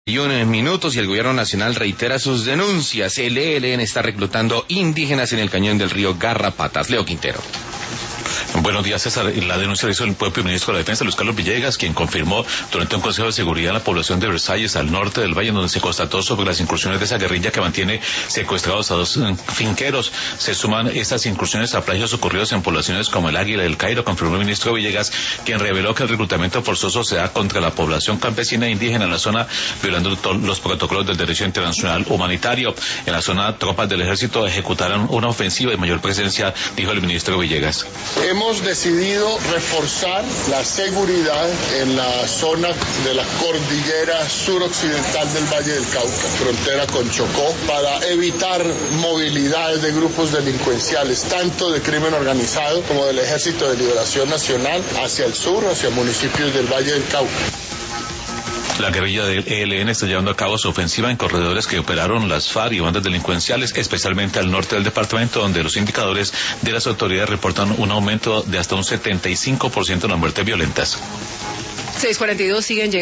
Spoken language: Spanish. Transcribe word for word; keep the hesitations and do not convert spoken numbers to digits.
Y unos minutos y el gobierno nacional reitera sus denuncias. El E L N está reclutando indígenas en el cañón del río Garrapatas. Leo Quintero. Buenos días, César. La denuncia la hizo el propio ministro de la Defensa, Luis Carlos Villegas, quien confirmó durante un consejo de seguridad en la población de Versalles, al norte del valle, donde se constató sobre las incursiones de esa guerrilla que mantiene secuestrados a dos finqueros. Se suman estas incursiones a plagios ocurridos en poblaciones como el Águila y el Cairo, confirmó el ministro Villegas, quien reveló que el reclutamiento forzoso se da contra la población campesina e indígena en la zona, violando todos los protocolos del derecho internacional humanitario. En la zona, tropas del ejército ejecutaron una ofensiva de mayor presencia, dijo el ministro Villegas. Hemos decidido reforzar la seguridad en la zona de la cordillera suroccidental del Valle del Cauca, frontera con Chocó, para evitar movilidades de grupos delincuenciales, tanto de crimen organizado como del Ejército de Liberación Nacional, hacia el sur, hacia municipios del Valle del Cauca. La guerrilla del E L N está llevando a cabo su ofensiva en corredores que operaron las FARC y bandas delincuenciales, especialmente al norte del departamento, donde los indicadores de las autoridades reportan un aumento de hasta un setenta y cinco por ciento en las muertes violentas. seis cuarenta y dos siguen llegando.